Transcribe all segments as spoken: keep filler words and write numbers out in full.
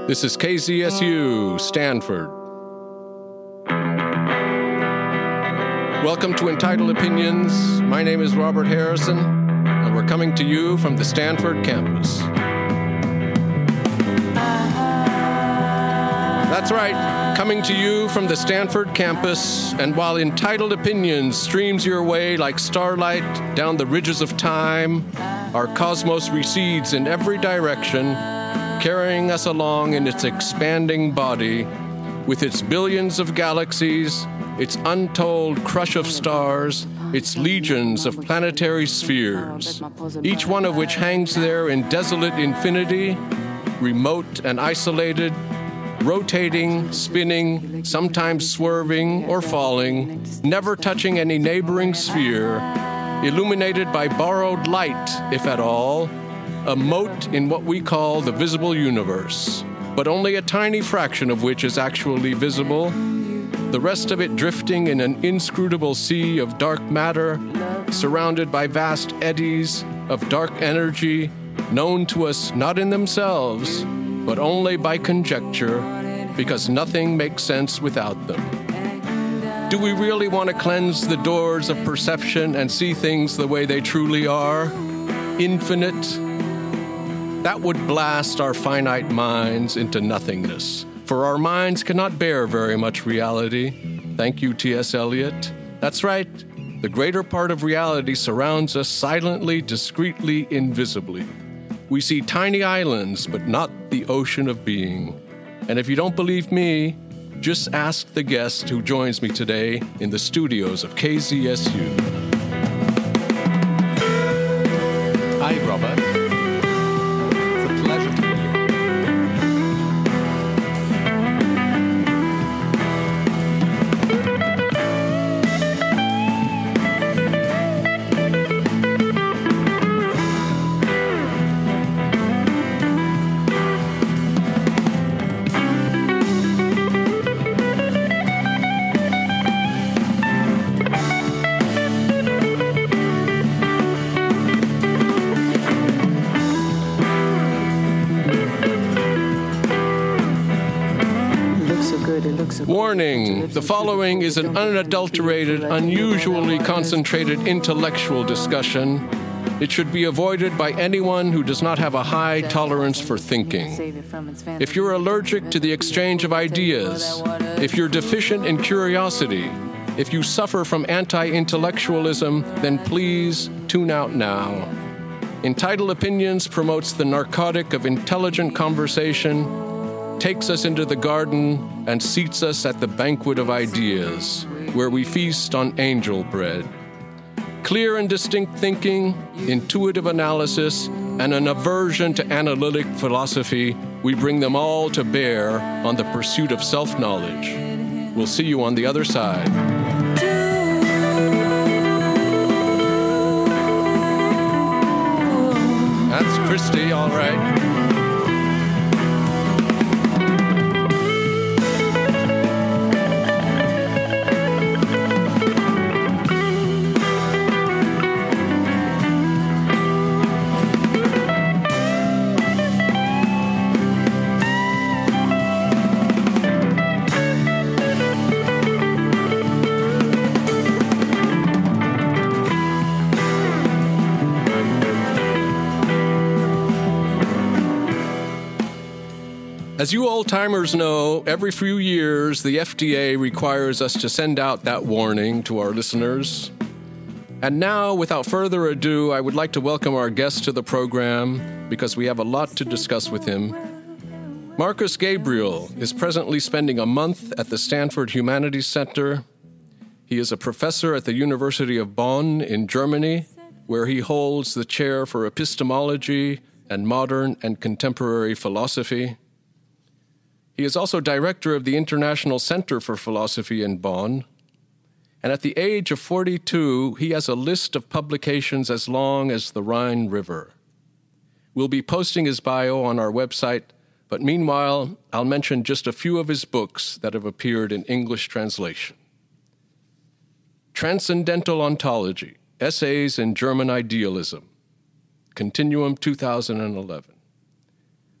This is K Z S U, Stanford. Welcome to Entitled Opinions. My name is Robert Harrison, and we're coming to you from the Stanford campus. That's right, coming to you from the Stanford campus, and while Entitled Opinions streams your way like starlight down the ridges of time, our cosmos recedes in every direction, carrying us along in its expanding body, with its billions of galaxies, its untold crush of stars, its legions of planetary spheres, each one of which hangs there in desolate infinity, remote and isolated, rotating, spinning, sometimes swerving or falling, never touching any neighboring sphere, illuminated by borrowed light, if at all, a mote in what we call the visible universe, but only a tiny fraction of which is actually visible, the rest of it drifting in an inscrutable sea of dark matter, surrounded by vast eddies of dark energy, known to us not in themselves, but only by conjecture, because nothing makes sense without them. Do we really want to cleanse the doors of perception and see things the way they truly are? Infinite? That would blast our finite minds into nothingness, for our minds cannot bear very much reality. Thank you, T S Eliot. That's right. The greater part of reality surrounds us silently, discreetly, invisibly. We see tiny islands, but not the ocean of being. And if you don't believe me, just ask the guest who joins me today in the studios of K Z S U. Hi, Robert. It's a pleasure to be here. Warning, the following is an unadulterated, unusually concentrated intellectual discussion. It should be avoided by anyone who does not have a high tolerance for thinking. If you're allergic to the exchange of ideas, if you're deficient in curiosity, if you suffer from anti-intellectualism, then please tune out now. Entitled Opinions promotes the narcotic of intelligent conversation, takes us into the garden, and seats us at the banquet of ideas, where we feast on angel bread. Clear and distinct thinking, intuitive analysis, and an aversion to analytic philosophy, we bring them all to bear on the pursuit of self-knowledge. We'll see you on the other side. That's Christy, all right. As you old-timers know, every few years, the F D A requires us to send out that warning to our listeners. And now, without further ado, I would like to welcome our guest to the program because we have a lot to discuss with him. Marcus Gabriel is presently spending a month at the Stanford Humanities Center. He is a professor at the University of Bonn in Germany, where he holds the chair for epistemology and modern and contemporary philosophy. He is also director of the International Center for Philosophy in Bonn. And at the age of forty-two, he has a list of publications as long as the Rhine River. We'll be posting his bio on our website, but meanwhile, I'll mention just a few of his books that have appeared in English translation. Transcendental Ontology, Essays in German Idealism, Continuum two thousand eleven.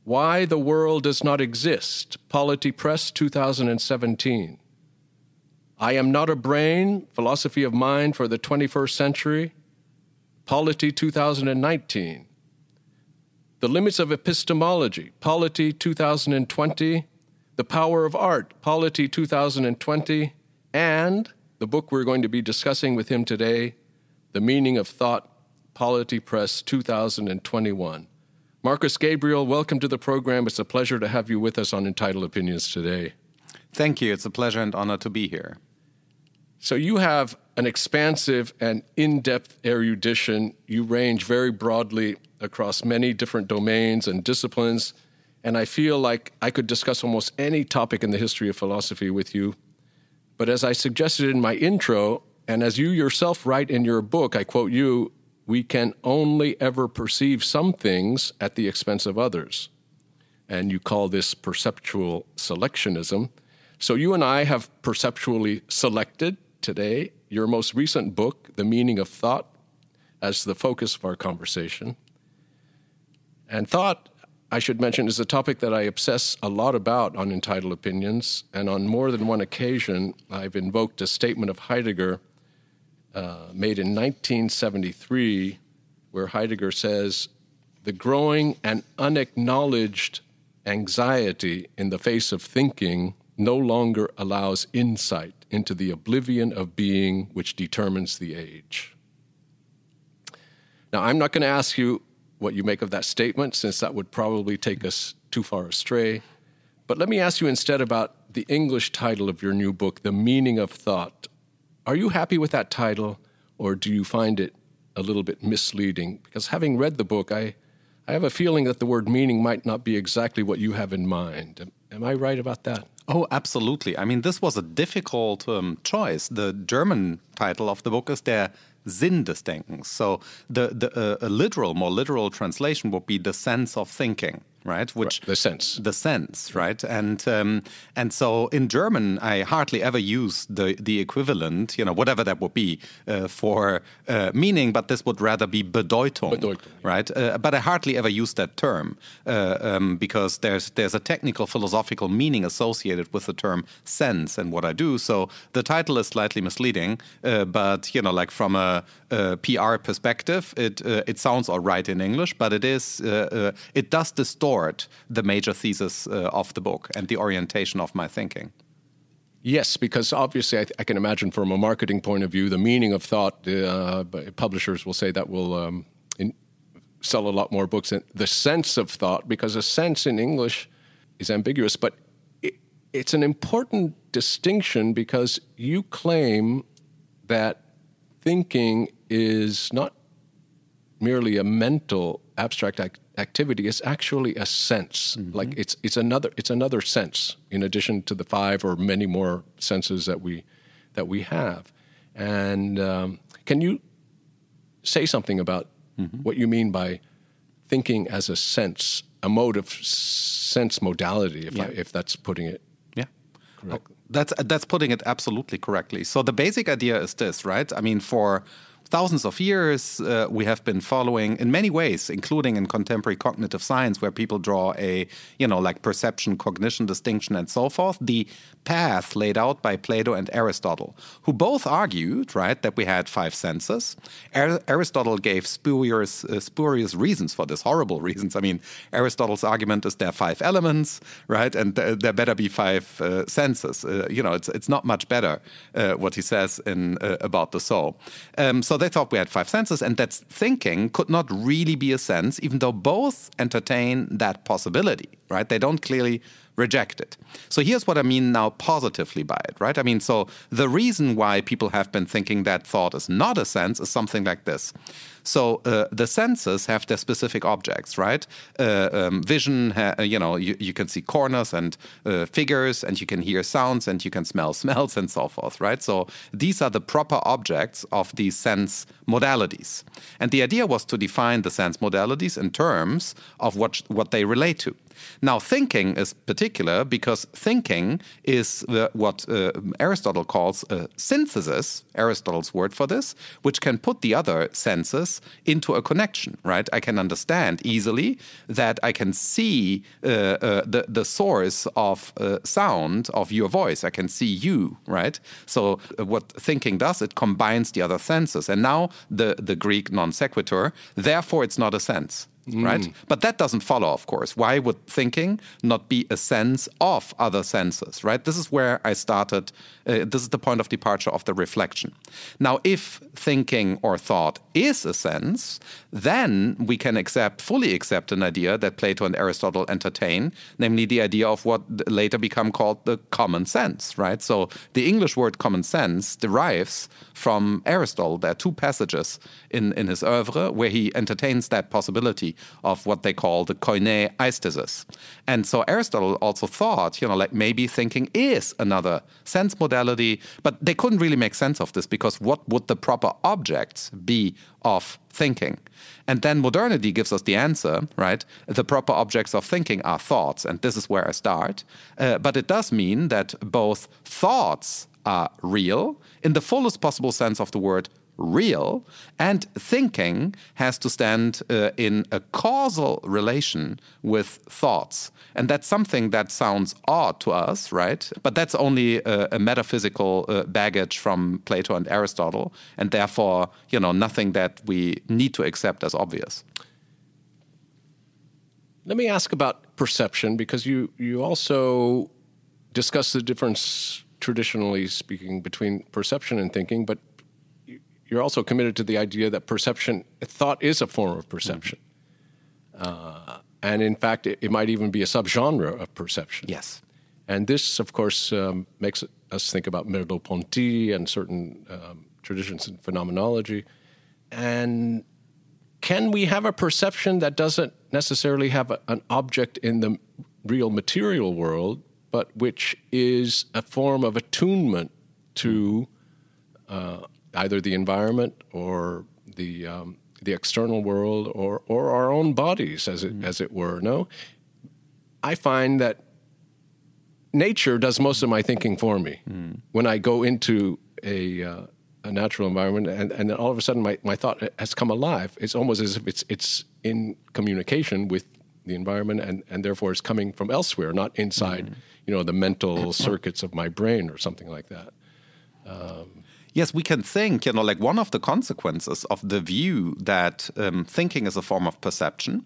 Why the World Does Not Exist, Polity Press, two thousand seventeen. I Am Not a Brain, Philosophy of Mind for the twenty-first Century, Polity, two thousand nineteen. The Limits of Epistemology, Polity, two thousand twenty. The Power of Art, Polity, two thousand twenty. And the book we're going to be discussing with him today, The Meaning of Thought, Polity Press, two thousand twenty-one. Marcus Gabriel, welcome to the program. It's a pleasure to have you with us on Entitled Opinions today. Thank you. It's a pleasure and honor to be here. So you have an expansive and in-depth erudition. You range very broadly across many different domains and disciplines, and I feel like I could discuss almost any topic in the history of philosophy with you. But as I suggested in my intro, and as you yourself write in your book, I quote you, we can only ever perceive some things at the expense of others. And you call this perceptual selectionism. So you and I have perceptually selected today your most recent book, The Meaning of Thought, as the focus of our conversation. And thought, I should mention, is a topic that I obsess a lot about on Entitled Opinions. And on more than one occasion, I've invoked a statement of Heidegger Uh, made in nineteen seventy-three, where Heidegger says, the growing and unacknowledged anxiety in the face of thinking no longer allows insight into the oblivion of being which determines the age. Now, I'm not going to ask you what you make of that statement, since that would probably take us too far astray. But let me ask you instead about the English title of your new book, The Meaning of Thought. Are you happy with that title, or do you find it a little bit misleading? Because having read the book, I, I have a feeling that the word meaning might not be exactly what you have in mind. Am, am I right about that? Oh, absolutely. I mean, this was a difficult um, choice. The German title of the book is Der Sinn des Denkens. So the, the uh, a literal, more literal translation would be the sense of thinking. Right, which right. the sense, the sense, right, and um, and so in German, I hardly ever use the the equivalent, you know, whatever that would be uh, for uh, meaning, but this would rather be Bedeutung, Bedeutung. right? Uh, but I hardly ever use that term uh, um, because there's there's a technical philosophical meaning associated with the term sense and what I do. So the title is slightly misleading, uh, but you know, like from a, a P R perspective, it uh, it sounds all right in English, but it is uh, uh, it does distort the major thesis uh, of the book and the orientation of my thinking. Yes, because obviously I, th- I can imagine from a marketing point of view, the meaning of thought, uh, publishers will say that will um, in, sell a lot more books. And the sense of thought, because a sense in English is ambiguous, but it, it's an important distinction because you claim that thinking is not merely a mental abstract act- activity, is actually a sense. Mm-hmm. Like it's it's another it's another sense in addition to the five or many more senses that we that we have. And um, can you say something about mm-hmm. what you mean by thinking as a sense, a mode of sense modality, if yeah. I, if that's putting it yeah correctly? Oh, that's that's putting it absolutely correctly. So the basic idea is this, right? I mean, for thousands of years, uh, we have been following in many ways, including in contemporary cognitive science, where people draw a, you know, like perception, cognition, distinction, and so forth, the path laid out by Plato and Aristotle, who both argued, right, that we had five senses. Ar- Aristotle gave spurious, uh, spurious reasons for this, horrible reasons. I mean, Aristotle's argument is there are five elements, right, and th- there better be five uh, senses. Uh, you know, it's it's not much better uh, what he says in uh, about the soul. Um, so they thought we had five senses, and that thinking could not really be a sense, even though both entertain that possibility, right? They don't clearly reject it. So here's what I mean now positively by it, right? I mean, so the reason why people have been thinking that thought is not a sense is something like this. So uh, the senses have their specific objects, right? Uh, um, vision, ha- you know, you, you can see corners and uh, figures, and you can hear sounds, and you can smell smells, and so forth, right? So these are the proper objects of these sense modalities. And the idea was to define the sense modalities in terms of what what they relate to. Now, thinking is particular because thinking is the, what uh, Aristotle calls a synthesis, Aristotle's word for this, which can put the other senses into a connection, right? I can understand easily that I can see uh, uh, the, the source of uh, sound of your voice. I can see you, right? So uh, what thinking does, it combines the other senses. And now the, the Greek non sequitur, therefore it's not a sense. Right? Mm. But that doesn't follow, of course. Why would thinking not be a sense of other senses, right? This is where I started. Uh, this is the point of departure of the reflection. Now, if thinking or thought is a sense, then we can accept, fully accept an idea that Plato and Aristotle entertain, namely the idea of what later become called the common sense, right? So the English word common sense derives from Aristotle. There are two passages in, in his oeuvre where he entertains that possibility of what they call the koine aesthesis. And so Aristotle also thought, you know, like maybe thinking is another sense modality, but they couldn't really make sense of this because what would the proper objects be of thinking? And then modernity gives us the answer, right? The proper objects of thinking are thoughts, and this is where I start. Uh, but it does mean that both thoughts are real in the fullest possible sense of the word real, and thinking has to stand uh, in a causal relation with thoughts. And that's something that sounds odd to us, right? But that's only a, a metaphysical uh, baggage from Plato and Aristotle, and therefore, you know, nothing that we need to accept as obvious. Let me ask about perception, because you, you also discuss the difference, traditionally speaking, between perception and thinking, but you're also committed to the idea that perception, thought is a form of perception. Uh, and in fact, it, it might even be a subgenre of perception. Yes. And this, of course, um, makes us think about Merleau-Ponty and certain um, traditions in phenomenology. And can we have a perception that doesn't necessarily have a, an object in the real material world, but which is a form of attunement to uh, either the environment or the um, the external world or or our own bodies, as it mm. as it were? No, I find that nature does most of my thinking for me. Mm. When I go into a uh, a natural environment, and, and then all of a sudden my, my thought has come alive. It's almost as if it's it's in communication with the environment, and, and therefore it's coming from elsewhere, not inside, mm. you know, the mental circuits of my brain or something like that. Um, Yes, we can think, you know, like one of the consequences of the view that um, thinking is a form of perception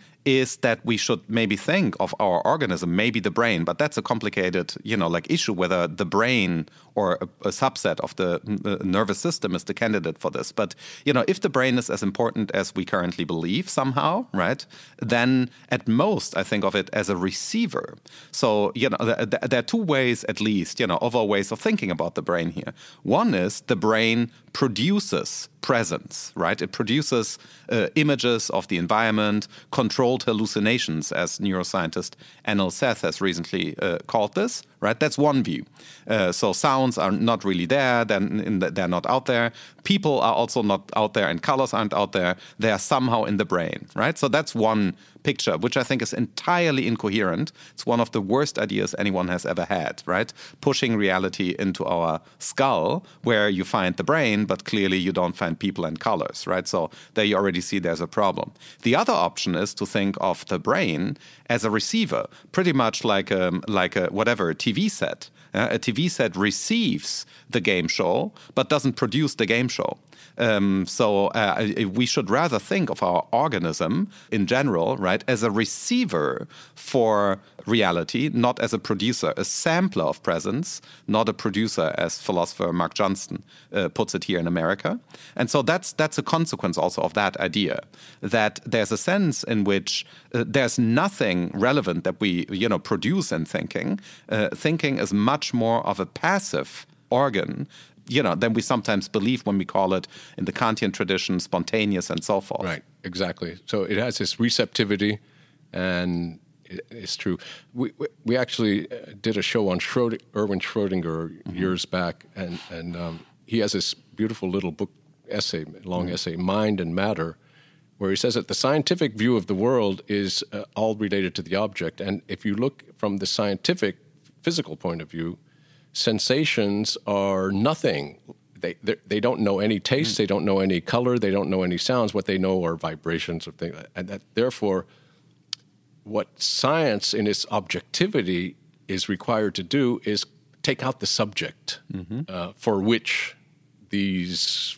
is that we should maybe think of our organism, maybe the brain, but that's a complicated, you know, like issue whether the brain or a, a subset of the uh, nervous system is the candidate for this. But, you know, if the brain is as important as we currently believe somehow, right, then at most I think of it as a receiver. So, you know, th- th- there are two ways at least, you know, of our ways of thinking about the brain here. One is the brain produces presence, right? It produces uh, images of the environment, controlled hallucinations, as neuroscientist Anil Seth has recently uh, called this, right? That's one view. Uh, so sounds are not really there, they're, the, they're not out there. People are also not out there, and colors aren't out there. They are somehow in the brain, right? So that's one picture, which I think is entirely incoherent. It's one of the worst ideas anyone has ever had, right? Pushing reality into our skull, where you find the brain, but clearly you don't find people and colors, right? So there you already see there's a problem. The other option is to think of the brain as a receiver, pretty much like a, like a whatever, a T V set. Uh, a T V set receives the game show, but doesn't produce the game show. Um, so uh, we should rather think of our organism in general, right, as a receiver for reality, not as a producer, a sampler of presence, not a producer, as philosopher Mark Johnston uh, puts it here in America. And so that's that's a consequence also of that idea, that there's a sense in which uh, there's nothing relevant that we, you know, produce in thinking. Uh, thinking is much more of a passive organ, you know, than we sometimes believe when we call it, in the Kantian tradition, spontaneous and so forth. Right, exactly. So it has this receptivity, and it's true. We we actually did a show on Schrödinger, Erwin Schrödinger mm-hmm. years back, and, and um, he has this beautiful little book essay, long mm-hmm. essay, Mind and Matter, where he says that the scientific view of the world is uh, all related to the object. And if you look from the scientific, physical point of view, sensations are nothing. They they don't know any taste, mm. they don't know any color, they don't know any sounds. What they know are vibrations or things. And that, therefore, what science in its objectivity is required to do is take out the subject mm-hmm. uh, for which these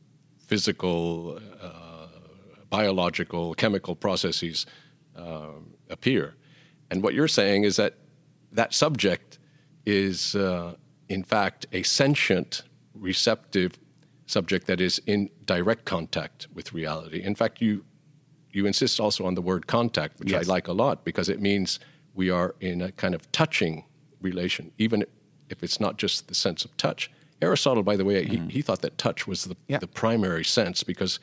physical, uh, biological, chemical processes uh, appear. And what you're saying is that that subject is, uh, in fact, a sentient, receptive subject that is in direct contact with reality. In fact, you you insist also on the word contact, which yes. I like a lot, because it means we are in a kind of touching relation, even if it's not just the sense of touch. Aristotle, by the way, mm. he, he thought that touch was the, yeah. the primary sense, because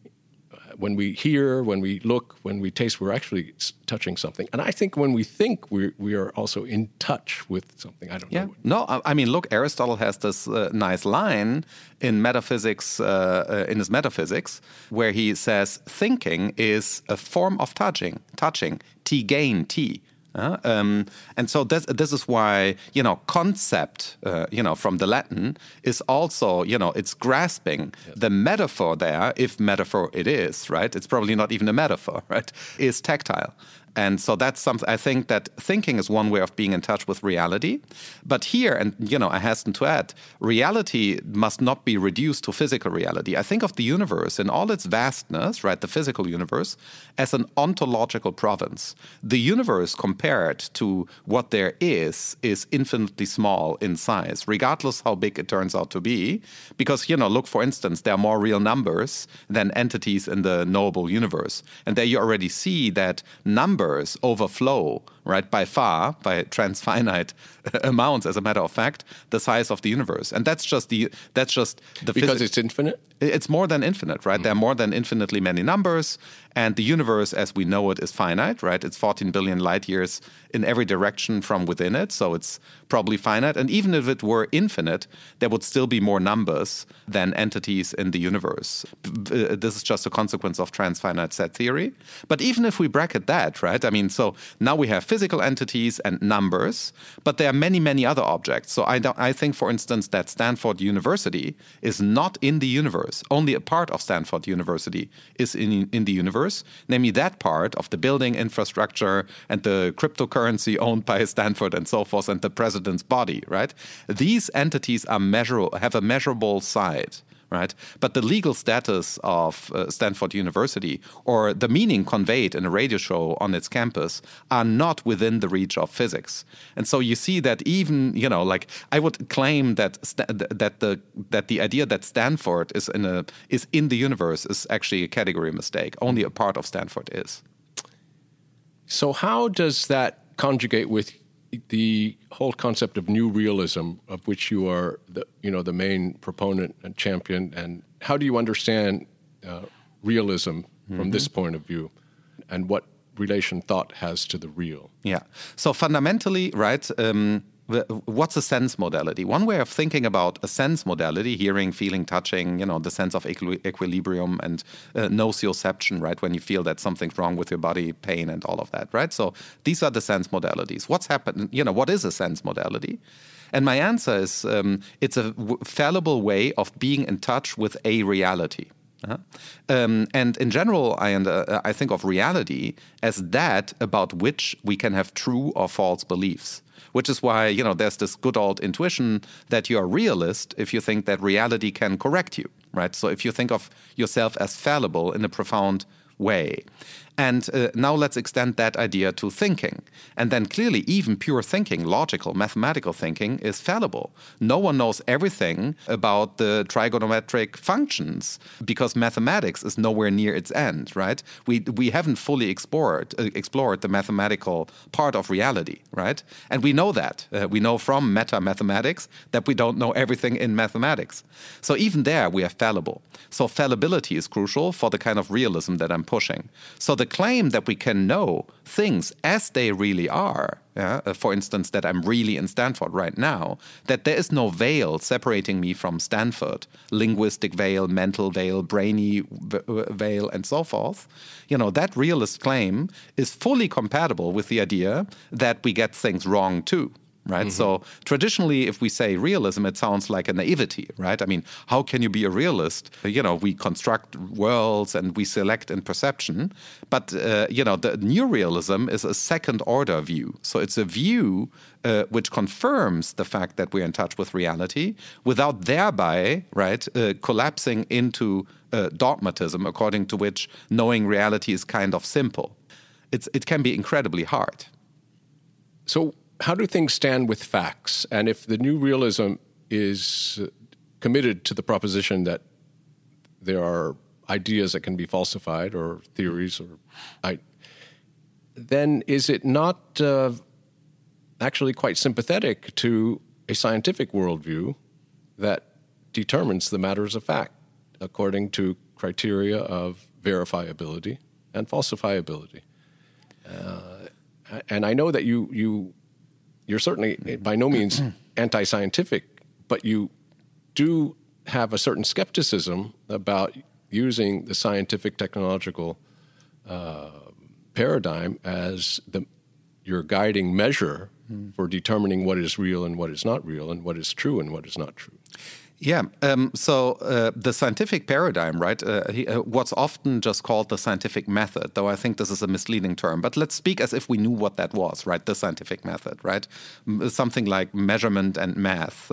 when we hear, when we look, when we taste, we're actually touching something. And I think when we think, we we are also in touch with something. I don't yeah. know. No, I mean, look, Aristotle has this uh, nice line in metaphysics, uh, uh, in his metaphysics, where he says, thinking is a form of touching, touching, T gain T. Uh, um, and so this, this is why, you know, concept, uh, you know, from the Latin is also, you know, it's grasping yes. the metaphor there, if metaphor it is, right? It's probably not even a metaphor, right? Is tactile. And so that's something, I think that thinking is one way of being in touch with reality. But here, and, you know, I hasten to add, reality must not be reduced to physical reality. I think of the universe in all its vastness, right, the physical universe, as an ontological province. The universe compared to what there is, is infinitely small in size, regardless how big it turns out to be. Because, you know, look, for instance, there are more real numbers than entities in the knowable universe. And there you already see that numbers overflow, right, by far, by transfinite amounts, as a matter of fact, the size of the universe. And that's just the that's just the because phys- it's infinite? It's more than infinite, right? Mm-hmm. There are more than infinitely many numbers, and the universe as we know it is finite, right? It's fourteen billion light years in every direction from within it, so it's probably finite. And even if it were infinite, there would still be more numbers than entities in the universe. This is just a consequence of transfinite set theory. But even if we bracket that, right? I mean, so now we have physical entities and numbers, but there are many, many other objects. So I, don't, I think, for instance, that Stanford University is not in the universe. Only a part of Stanford University is in, in the universe, namely that part of the building infrastructure and the cryptocurrency owned by Stanford and so forth, and the president's body, right? These entities are measurable, have a measurable side. Right, but the legal status of uh, Stanford University or the meaning conveyed in a radio show on its campus are not within the reach of physics. And so you see that even, you know, like I would claim that st- that the that the idea that Stanford is in a is in the universe is actually a category mistake. Only a part of Stanford is. So how does that conjugate with the whole concept of new realism, of which you are the you know the main proponent and champion, and how do you understand uh, realism mm-hmm. from this point of view, and what relation thought has to the real? Yeah. So fundamentally, right. Um, What's a sense modality? One way of thinking about a sense modality, hearing, feeling, touching, you know, the sense of equi- equilibrium and uh, nocioception, right? When you feel that something's wrong with your body, pain and all of that, right? So these are the sense modalities. What's happened? You know, what is a sense modality? And my answer is um, it's a w- fallible way of being in touch with a reality. Uh-huh. Um, and in general, I, uh, I think of reality as that about which we can have true or false beliefs. Which is why, you know, there's this good old intuition that you're a realist if you think that reality can correct you, right? So if you think of yourself as fallible in a profound way. And uh, now let's extend that idea to thinking. And then clearly even pure thinking, logical, mathematical thinking is fallible. No one knows everything about the trigonometric functions because mathematics is nowhere near its end, right? We we haven't fully explored uh, explored the mathematical part of reality, right? And we know that. Uh, we know from meta-mathematics that we don't know everything in mathematics. So even there we are fallible. So fallibility is crucial for the kind of realism that I'm pushing. So the claim that we can know things as they really are, yeah, uh, for instance, that I'm really in Stanford right now, that there is no veil separating me from Stanford, linguistic veil, mental veil, brainy veil, and so forth. You know, that realist claim is fully compatible with the idea that we get things wrong too. Right. Mm-hmm. So traditionally, if we say realism, it sounds like a naivety. Right. I mean, how can you be a realist? You know, we construct worlds and we select in perception. But, uh, you know, the new realism is a second order view. So it's a view uh, which confirms the fact that we're in touch with reality without thereby, right, uh, collapsing into uh, dogmatism, according to which knowing reality is kind of simple. It's, it can be incredibly hard. So how do things stand with facts? And if the new realism is committed to the proposition that there are ideas that can be falsified or theories, or I, then is it not uh, actually quite sympathetic to a scientific worldview that determines the matters of fact according to criteria of verifiability and falsifiability? Uh, and I know that you you You're certainly by no means anti-scientific, but you do have a certain skepticism about using the scientific technological uh, paradigm as the your guiding measure mm. for determining what is real and what is not real, and what is true and what is not true. Yeah. Um, so uh, the scientific paradigm, right, uh, he, uh, what's often just called the scientific method, though I think this is a misleading term. But let's speak as if we knew what that was, right, the scientific method, right? M- something like measurement and math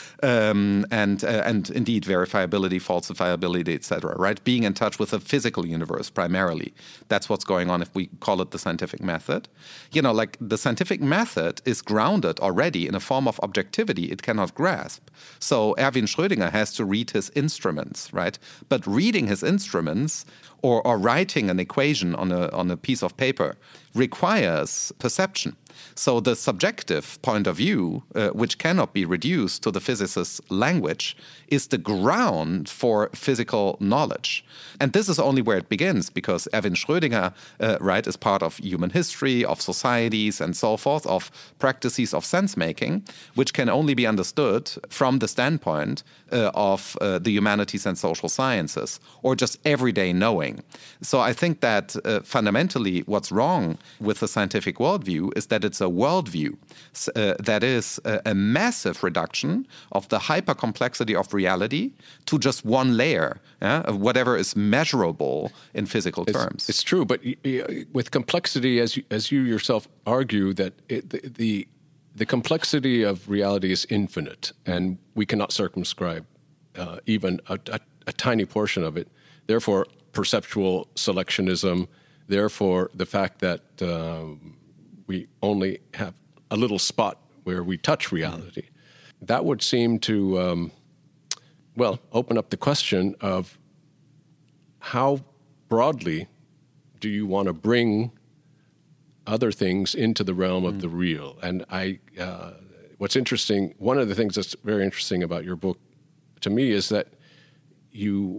um, and, uh, and indeed verifiability, falsifiability, et cetera, right? Being in touch with the physical universe primarily. That's what's going on if we call it the scientific method. You know, like the scientific method is grounded already in a form of objectivity it cannot grasp. So Erwin Schrödinger has to read his instruments, right? But reading his instruments or, or writing an equation on a, on a piece of paper requires perception. So the subjective point of view, uh, which cannot be reduced to the physicist's language, is the ground for physical knowledge. And this is only where it begins, because Erwin Schrödinger, uh, right, is part of human history, of societies, and so forth, of practices of sense-making, which can only be understood from the standpoint uh, of uh, the humanities and social sciences, or just everyday knowing. So I think that uh, fundamentally what's wrong with the scientific worldview is that it's a worldview uh, that is a, a massive reduction of the hyper-complexity of reality to just one layer, yeah, of whatever is measurable in physical it's, terms. It's true, but with complexity, as you, as you yourself argue, that it, the, the the complexity of reality is infinite, and we cannot circumscribe uh, even a, a, a tiny portion of it. Therefore, perceptual selectionism, therefore the fact that um, we only have a little spot where we touch reality. Mm-hmm. That would seem to, um, well, open up the question of how broadly do you want to bring other things into the realm mm-hmm. of the real? And I, uh, what's interesting, one of the things that's very interesting about your book to me is that you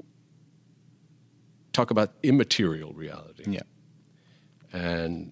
talk about immaterial reality. Yeah. And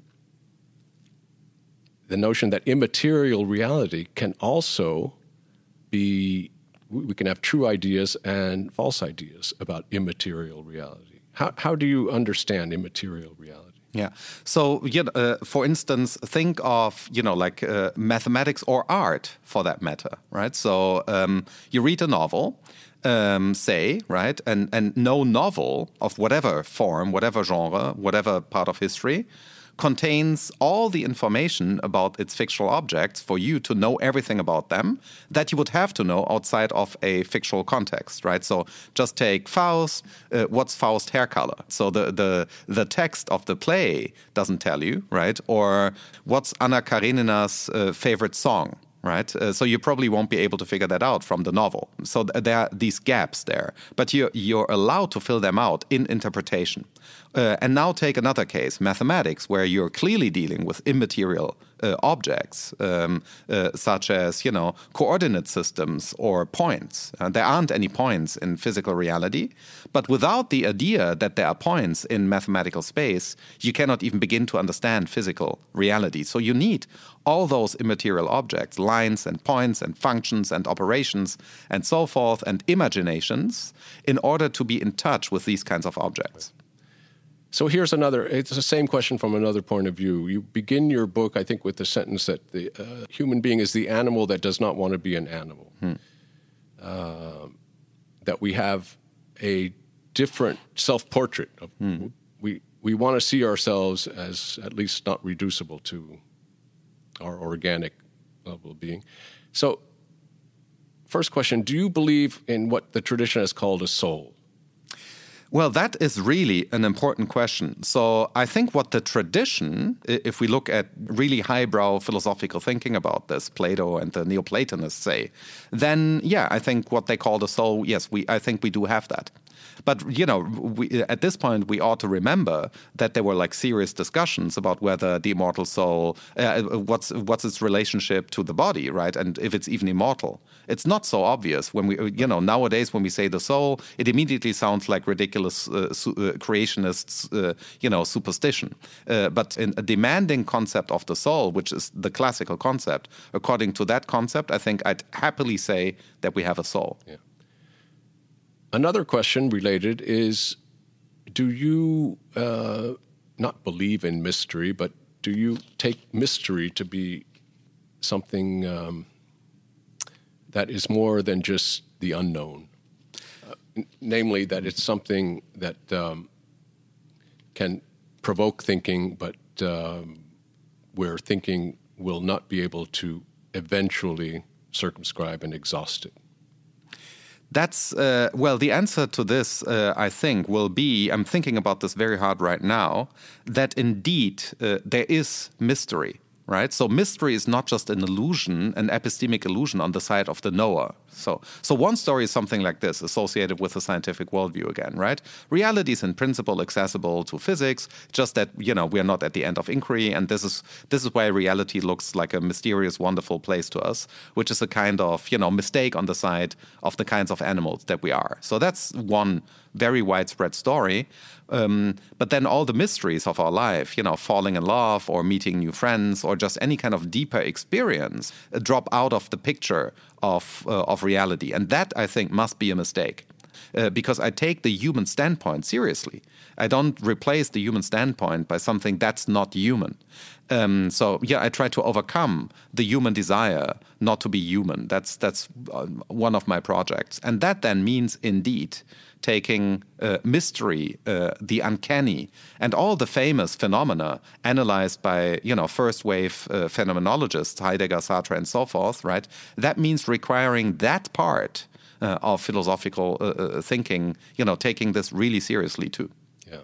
the notion that immaterial reality can also be, we can have true ideas and false ideas about immaterial reality. How how do you understand immaterial reality? Yeah. So, you know, uh, for instance, think of, you know, like uh, mathematics or art for that matter, right? So um, you read a novel, um, say, right, and, and no novel of whatever form, whatever genre, whatever part of history contains all the information about its fictional objects for you to know everything about them that you would have to know outside of a fictional context, right? So just take Faust. Uh, what's Faust's hair color? So the, the the text of the play doesn't tell you, right? Or what's Anna Karenina's uh, favorite song? Right, uh, so you probably won't be able to figure that out from the novel. So th- there are these gaps there, but you're, you're allowed to fill them out in interpretation. Uh, and now take another case, mathematics, where you're clearly dealing with immaterial uh, objects, um, uh, such as, you know, coordinate systems or points. Uh, there aren't any points in physical reality, but without the idea that there are points in mathematical space, you cannot even begin to understand physical reality. So you need all those immaterial objects, lines and points and functions and operations and so forth, and imaginations, in order to be in touch with these kinds of objects. So here's another, it's the same question from another point of view. You begin your book, I think, with the sentence that the uh, human being is the animal that does not want to be an animal. Hmm. Uh, that we have a different self-portrait. Of, hmm. We we want to see ourselves as at least not reducible to our organic level of being. So, first question, do you believe in what the tradition has called a soul? Well, that is really an important question. So I think what the tradition, if we look at really highbrow philosophical thinking about this, Plato and the Neoplatonists say, then, yeah, I think what they call the soul, yes, we I think we do have that. But, you know, we, at this point, we ought to remember that there were like serious discussions about whether the immortal soul, uh, what's what's its relationship to the body, right? And if it's even immortal. It's not so obvious when we, you know, nowadays when we say the soul, it immediately sounds like ridiculous uh, su- uh, creationists, uh, you know, superstition. Uh, but in a demanding concept of the soul, which is the classical concept, according to that concept, I think I'd happily say that we have a soul. Yeah. Another question related is, do you uh, not believe in mystery, but do you take mystery to be something um, that is more than just the unknown? Uh, n- namely, that it's something that um, can provoke thinking, but um, where thinking will not be able to eventually circumscribe and exhaust it. That's, uh, well, the answer to this, uh, I think, will be, I'm thinking about this very hard right now, that indeed uh, there is mystery, right? So mystery is not just an illusion, an epistemic illusion on the side of the knower. So, so one story is something like this, associated with the scientific worldview again, right? Reality is in principle accessible to physics, just that, you know, we are not at the end of inquiry, and this is this is why reality looks like a mysterious, wonderful place to us, which is a kind of, you know, mistake on the side of the kinds of animals that we are. So that's one very widespread story. Um, but then all the mysteries of our life, you know, falling in love or meeting new friends or just any kind of deeper experience uh, drop out of the picture of uh, of reality. And that, I think, must be a mistake. Uh, because I take the human standpoint seriously. I don't replace the human standpoint by something that's not human. Um, so, yeah, I try to overcome the human desire not to be human. That's that's uh, one of my projects. And that then means, indeed, taking uh, mystery, uh, the uncanny, and all the famous phenomena analyzed by, you know, first-wave uh, phenomenologists, Heidegger, Sartre, and so forth, right? That means requiring that part Uh, of philosophical uh, uh, thinking, you know, taking this really seriously too. Yeah.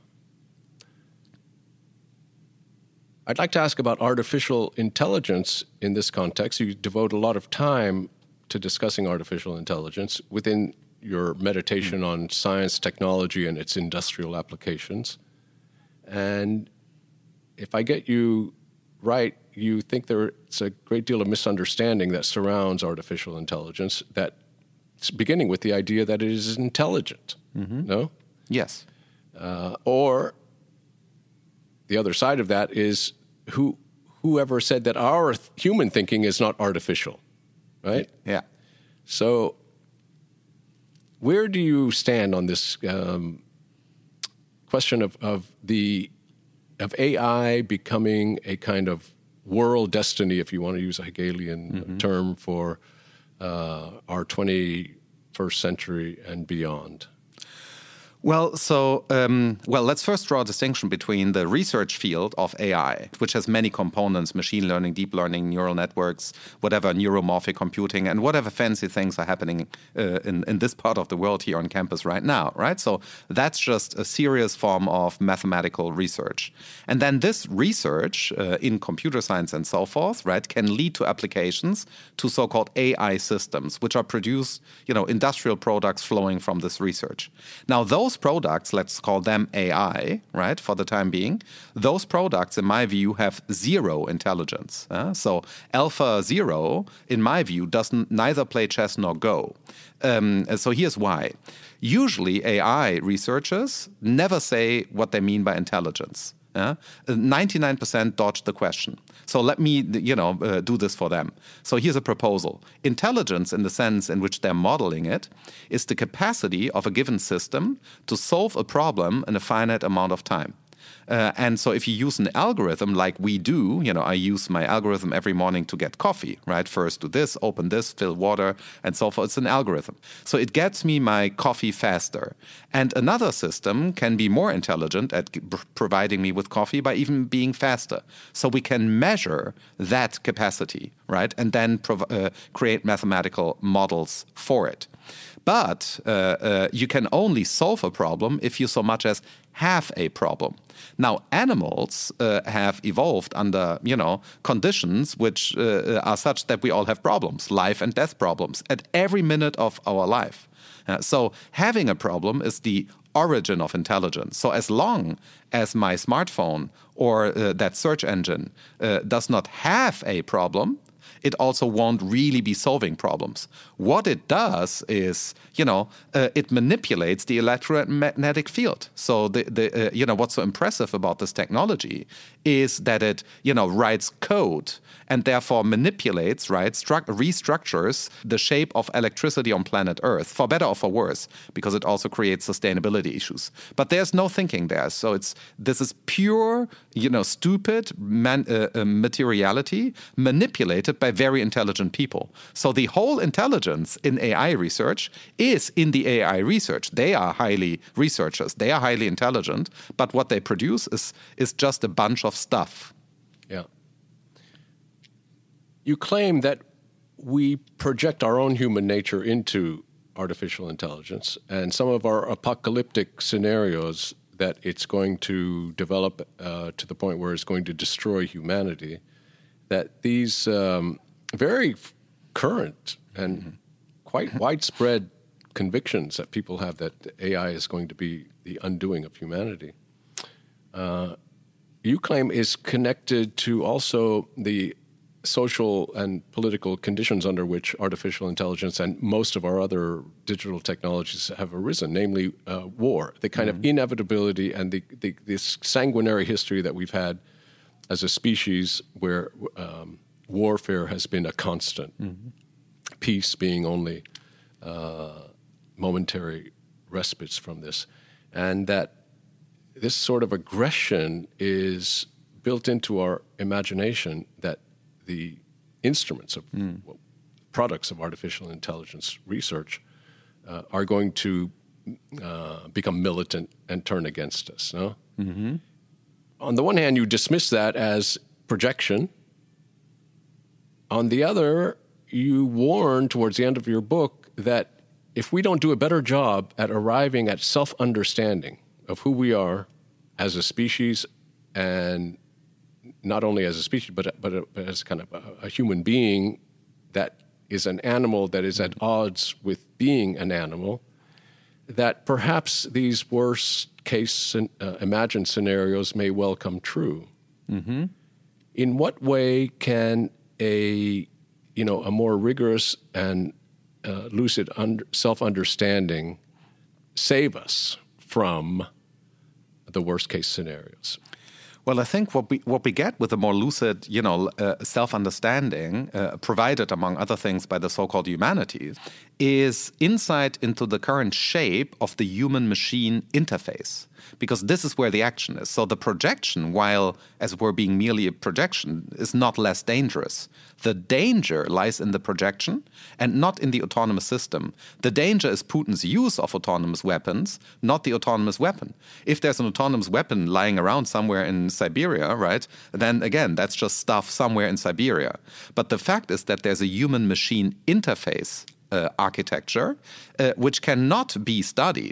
I'd like to ask about artificial intelligence in this context. You devote a lot of time to discussing artificial intelligence within your meditation mm. on science, technology, and its industrial applications. And if I get you right, you think there's a great deal of misunderstanding that surrounds artificial intelligence, that it's beginning with the idea that it is intelligent, mm-hmm. no? Yes. Uh, or the other side of that is who whoever said that our th- human thinking is not artificial, right? Yeah. So where do you stand on this um, question of, of the of A I becoming a kind of world destiny, if you want to use a Hegelian mm-hmm. term, for Uh, our twenty-first century and beyond? Well, so, um, well, let's first draw a distinction between the research field of A I, which has many components, machine learning, deep learning, neural networks, whatever, neuromorphic computing, and whatever fancy things are happening uh, in, in this part of the world here on campus right now, right? So that's just a serious form of mathematical research. And then this research uh, in computer science and so forth, right, can lead to applications to so-called A I systems, which are produced, you know, industrial products flowing from this research. Now, those those products, let's call them A I, right, for the time being, those products, in my view, have zero intelligence. Uh? So Alpha Zero, in my view, doesn't neither play chess nor Go. Um, so here's why. Usually A I researchers never say what they mean by intelligence. Uh, ninety-nine percent dodge the question. So let me, you know, uh, do this for them. So here's a proposal. Intelligence, in the sense in which they're modeling it, is the capacity of a given system to solve a problem in a finite amount of time. Uh, and so if you use an algorithm like we do, you know, I use my algorithm every morning to get coffee, right? First do this, open this, fill water, and so forth. It's an algorithm. So it gets me my coffee faster. And another system can be more intelligent at g- providing me with coffee by even being faster. So we can measure that capacity, right? And then prov- uh, create mathematical models for it. But uh, uh, you can only solve a problem if you so much as have a problem. Now, animals uh, have evolved under, you know, conditions which uh, are such that we all have problems, life and death problems, at every minute of our life. Uh, so having a problem is the origin of intelligence. So as long as my smartphone or uh, that search engine uh, does not have a problem, it also won't really be solving problems. What it does is, you know, uh, it manipulates the electromagnetic field. So, the, the uh, you know, what's so impressive about this technology is that it, you know, writes code and therefore manipulates, right, stru- restructures the shape of electricity on planet Earth, for better or for worse, because it also creates sustainability issues. But there's no thinking there. So it's this is pure, you know, stupid man, uh, uh, materiality manipulated by very intelligent people. So the whole intelligence in A I research is in the A I research. They are highly researchers. They are highly intelligent. But what they produce is is just a bunch of stuff. Yeah. You claim that we project our own human nature into artificial intelligence, and some of our apocalyptic scenarios that it's going to develop uh, to the point where it's going to destroy humanity, that these um, very current and mm-hmm. quite widespread convictions that people have that A I is going to be the undoing of humanity, uh, you claim is connected to also the social and political conditions under which artificial intelligence and most of our other digital technologies have arisen, namely uh, war, the kind mm-hmm. of inevitability and the, the this sanguinary history that we've had as a species where um, warfare has been a constant, mm-hmm. peace being only uh, momentary respites from this, and that this sort of aggression is built into our imagination, that the instruments of mm. well, products of artificial intelligence research uh, are going to uh, become militant and turn against us. No? Mm-hmm. On the one hand, you dismiss that as projection. On the other, you warn towards the end of your book that if we don't do a better job at arriving at self-understanding of who we are as a species, and not only as a species, but, but, but as kind of a, a human being that is an animal that is at odds with being an animal, that perhaps these worst-case uh, imagined scenarios may well come true. Mm-hmm. In what way can a, you know, a more rigorous and uh, lucid under, self-understanding save us from the worst-case scenarios? Well, I think what we what we get with a more lucid, you know, uh, self-understanding, uh, provided among other things by the so-called humanities, is insight into the current shape of the human-machine interface. Because this is where the action is. So the projection, while as it were being merely a projection, is not less dangerous. The danger lies in the projection and not in the autonomous system. The danger is Putin's use of autonomous weapons, not the autonomous weapon. If there's an autonomous weapon lying around somewhere in Siberia, right, then again, that's just stuff somewhere in Siberia. But the fact is that there's a human-machine interface uh, architecture uh, which cannot be studied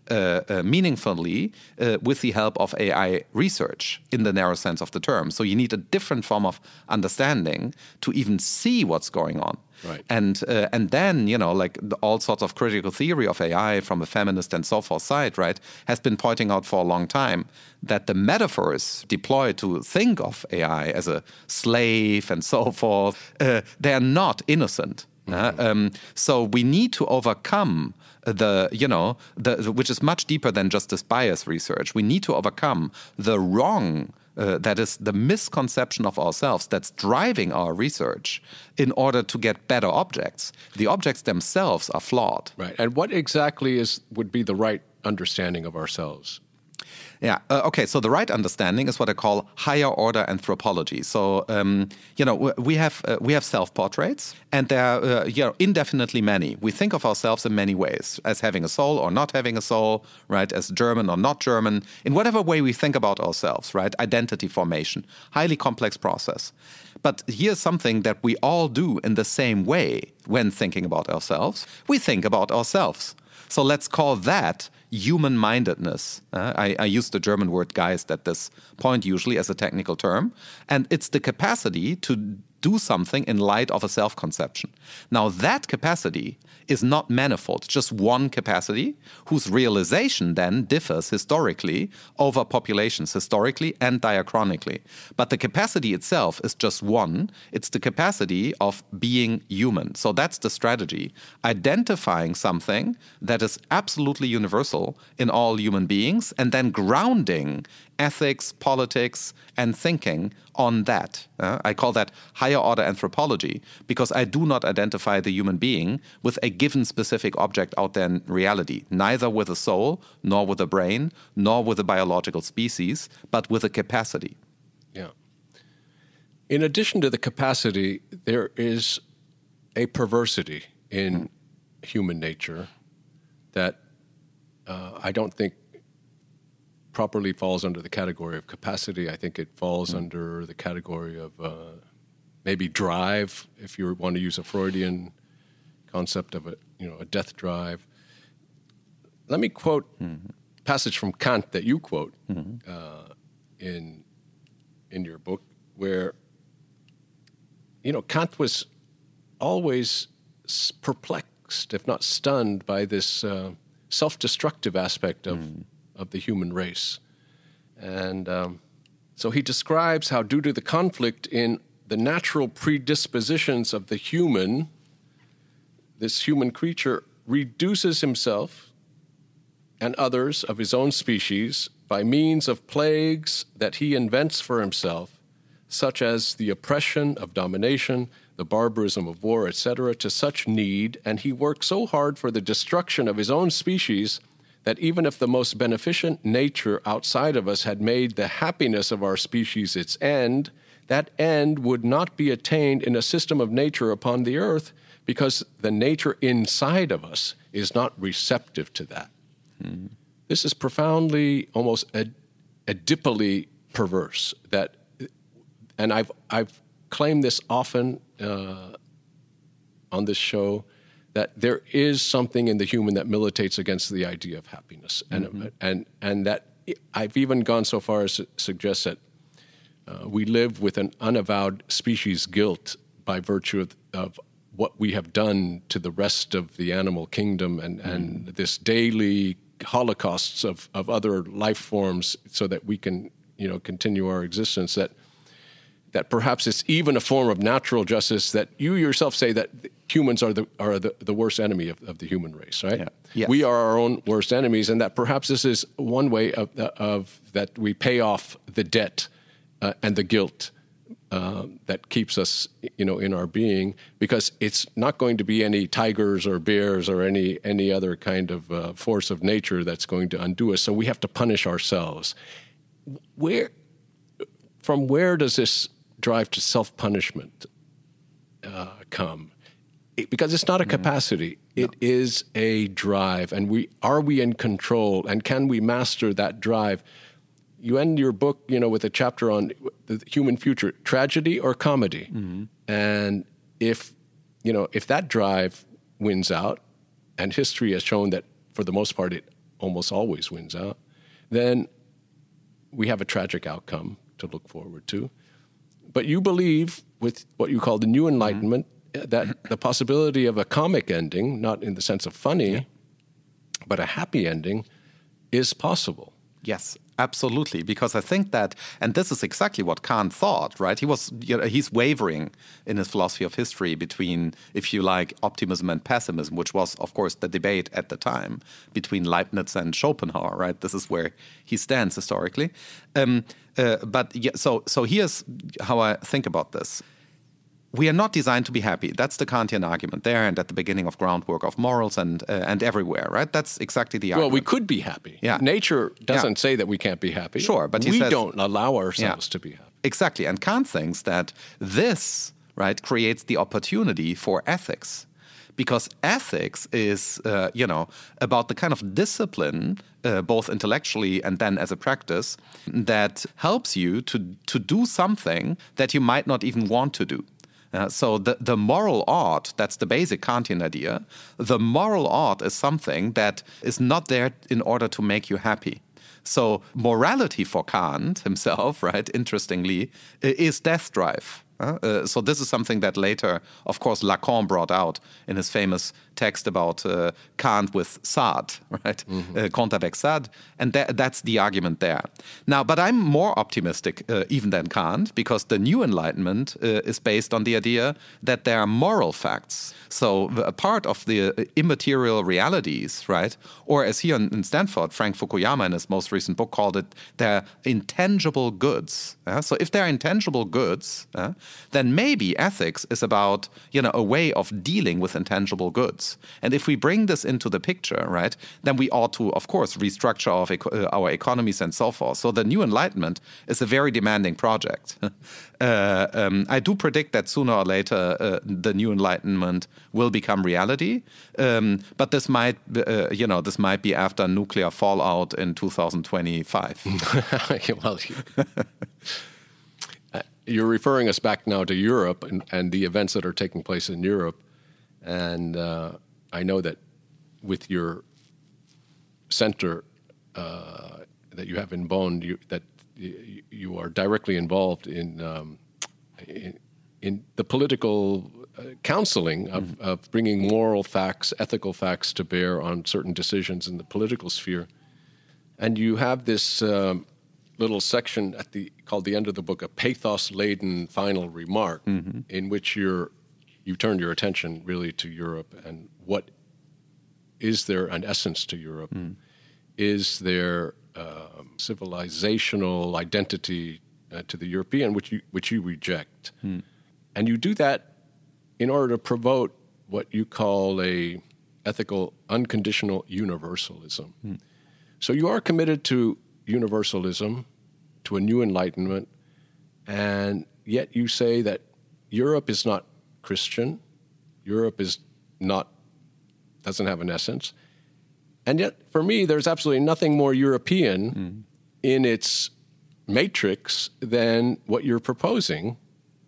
uh, uh, meaningfully uh, with the help of A I research in the narrow sense of the term. So you need a different form of understanding to even see what's going on. Right. And uh, and then, you know, like the, all sorts of critical theory of A I from a feminist and so forth side, right, has been pointing out for a long time that the metaphors deployed to think of A I as a slave and so forth, uh, they are not innocent. Mm-hmm. Uh, um, so we need to overcome the, you know, the, which is much deeper than just this bias research. We need to overcome the wrong Uh, that is the misconception of ourselves that's driving our research in order to get better objects. The objects themselves are flawed. Right. And what exactly is would be the right understanding of ourselves? Yeah. Uh, okay. So the right understanding is what I call higher order anthropology. So um, you know we have uh, we have self-portraits, and there are uh, you know indefinitely many. We think of ourselves in many ways, as having a soul or not having a soul, right? As German or not German, in whatever way we think about ourselves, right? Identity formation, highly complex process. But here's something that we all do in the same way when thinking about ourselves. We think about ourselves. So let's call that human-mindedness. Uh, I, I use the German word Geist at this point usually as a technical term. And it's the capacity to do something in light of a self-conception. Now, that capacity is not manifold, just one capacity whose realization then differs historically over populations, historically and diachronically. But the capacity itself is just one. It's the capacity of being human. So that's the strategy, identifying something that is absolutely universal in all human beings and then grounding ethics, politics, and thinking on that. Uh, I call that higher order anthropology because I do not identify the human being with a given specific object out there in reality, neither with a soul, nor with a brain, nor with a biological species, but with a capacity. Yeah. In addition to the capacity, there is a perversity in mm. human nature that uh, I don't think properly falls under the category of capacity. I think it falls mm. under the category of uh, maybe drive, if you want to use a Freudian concept of a, you know, a death drive. Let me quote mm-hmm. a passage from Kant that you quote mm-hmm. uh, in in your book, where, you know, Kant was always perplexed, if not stunned, by this uh, self-destructive aspect of mm. of the human race. And um, so he describes how, due to the conflict in the natural predispositions of the human, this human creature reduces himself and others of his own species by means of plagues that he invents for himself, such as the oppression of domination, the barbarism of war, et cetera, to such need, and he works so hard for the destruction of his own species that even if the most beneficent nature outside of us had made the happiness of our species its end, that end would not be attained in a system of nature upon the earth, because the nature inside of us is not receptive to that. Mm-hmm. This is profoundly, almost ad- adipally perverse. That, and I've I've claimed this often uh, on this show, that there is something in the human that militates against the idea of happiness, and mm-hmm. and and that I've even gone so far as to suggest that uh, we live with an unavowed species guilt by virtue of, of what we have done to the rest of the animal kingdom, and, mm-hmm. and this daily holocausts of, of other life forms, so that we can, you know, continue our existence. That that perhaps it's even a form of natural justice, that you yourself say that humans are the are the, the worst enemy of, of the human race, right? Yeah. Yes. We are our own worst enemies, and that perhaps this is one way of, of that we pay off the debt uh, and the guilt uh, that keeps us, you know, in our being, because it's not going to be any tigers or bears or any any other kind of uh, force of nature that's going to undo us. So we have to punish ourselves. Where, from where does this drive to self-punishment uh, come? It, because it's not a capacity. No. It is a drive. And we are we in control? And can we master that drive? You end your book, you know, with a chapter on the human future, tragedy or comedy. Mm-hmm. And if, you know, if that drive wins out, and history has shown that for the most part it almost always wins out, then we have a tragic outcome to look forward to. But you believe, with what you call the New Enlightenment, mm-hmm. that the possibility of a comic ending, not in the sense of funny, yeah. but a happy ending, is possible. Yes, absolutely. Because I think that, and this is exactly what Kant thought, right? He was, you know, he's wavering in his philosophy of history between, if you like, optimism and pessimism, which was, of course, the debate at the time between Leibniz and Schopenhauer, right? This is where he stands historically. Um, uh, but yeah, so, so here's how I think about this. We are not designed to be happy. That's the Kantian argument there and at the beginning of Groundwork of Morals and uh, and everywhere, right? That's exactly the argument. Well, we could be happy. Yeah. Nature doesn't yeah. say that we can't be happy. Sure, but he we says, don't allow ourselves yeah, to be happy. Exactly. And Kant thinks that this, right, creates the opportunity for ethics. Because ethics is, uh, you know, about the kind of discipline, uh, both intellectually and then as a practice, that helps you to to do something that you might not even want to do. Uh, so the, the moral ought, that's the basic Kantian idea, the moral ought is something that is not there in order to make you happy. So morality for Kant himself, right, interestingly, is death drive. Uh, uh, so this is something that later, of course, Lacan brought out in his famous text about uh, Kant with Sade, right? Mm-hmm. Uh, Kant avec Sade, and that, that's the argument there. Now, but I'm more optimistic uh, even than Kant, because the New Enlightenment uh, is based on the idea that there are moral facts. So a part of the immaterial realities, right? Or as here in, in Stanford, Frank Fukuyama in his most recent book called it, they're intangible goods. Uh? So if they're intangible goods, uh, then maybe ethics is about, you know, a way of dealing with intangible goods. And if we bring this into the picture, right, then we ought to, of course, restructure our, uh, our economies and so forth. So the New Enlightenment is a very demanding project. uh, um, I do predict that sooner or later uh, the New Enlightenment will become reality. Um, but this might, uh, you know, this might be after nuclear fallout in two thousand twenty-five. Well, you're referring us back now to Europe and, and the events that are taking place in Europe. And uh, I know that with your center uh, that you have in Bonn, you, that you, you are directly involved in um, in, in the political uh, counseling of, mm-hmm. of bringing moral facts, ethical facts to bear on certain decisions in the political sphere. And you have this um, little section at the called the end of the book, a pathos-laden final remark, mm-hmm. in which you're you turned your attention really to Europe and what is there an essence to Europe? Mm. Is there um, civilizational identity uh, to the European, which you which you reject? Mm. And you do that in order to promote what you call a ethical unconditional universalism. Mm. So you are committed to universalism, to a new enlightenment, and yet you say that Europe is not Christian, Europe is not, doesn't have an essence. And yet, for me, there's absolutely nothing more European mm. in its matrix than what you're proposing,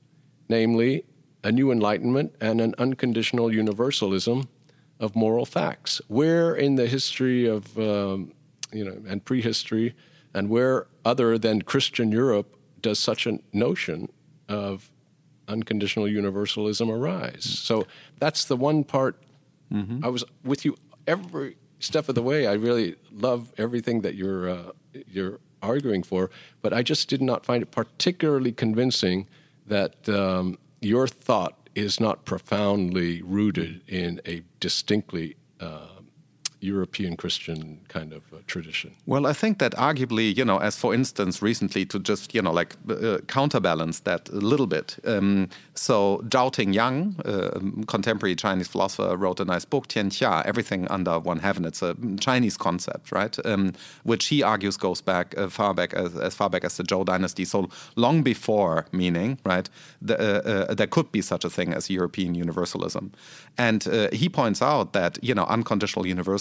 namely a new enlightenment and an unconditional universalism of moral facts. Where in the history of, um, you know, and prehistory, and where other than Christian Europe does such a notion of unconditional universalism arise? So that's the one part. Mm-hmm. I was with you every step of the way. I really love everything that you're uh, you're arguing for, but I just did not find it particularly convincing that um, your thought is not profoundly rooted in a distinctly uh, European Christian kind of uh, tradition. Well, I think that arguably, you know, as for instance, recently to just, you know, like uh, counterbalance that a little bit. Um, so Zhao Tingyang, uh, contemporary Chinese philosopher, wrote a nice book, Tianxia, Everything Under One Heaven. It's a Chinese concept, right? Um, which he argues goes back uh, far back as, as far back as the Zhou dynasty. So long before, meaning, right, the, uh, uh, there could be such a thing as European universalism. And uh, he points out that, you know, unconditional universalism